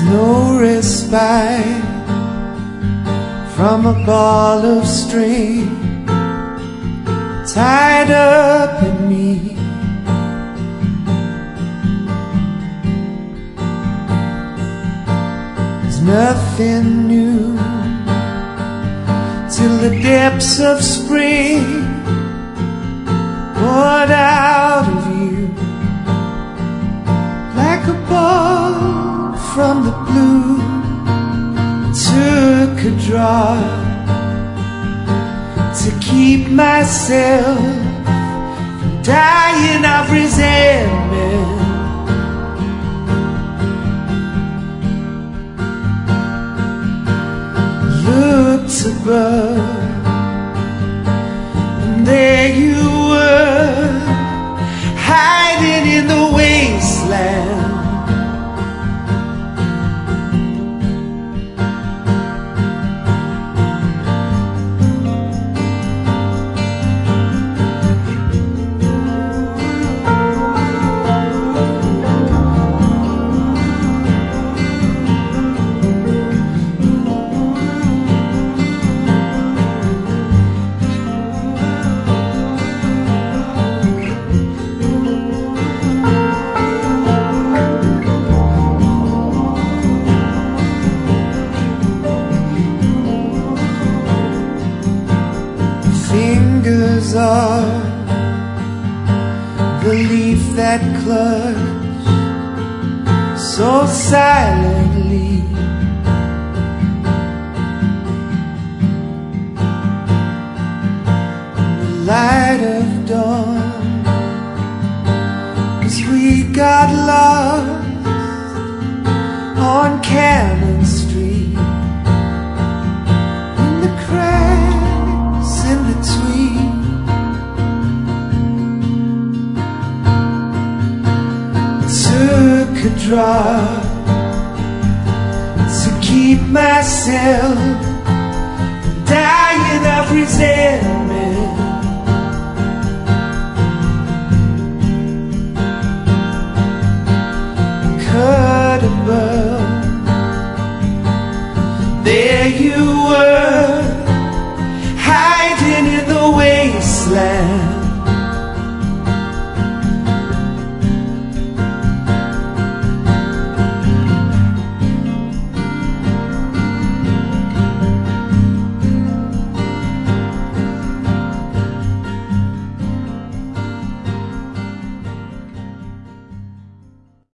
no respite from a ball of string tied up in me. There's nothing new till the depths of spring poured out of you like a ball from the blue. Took a drop to keep myself from dying of resentment. Looked above, and there you were, hiding in the wasteland. Fingers are the leaf that clutched so silently. In the light of dawn, as we got lost on Cannon Street, in the cracks in between. Took a drop to keep myself from dying of resentment.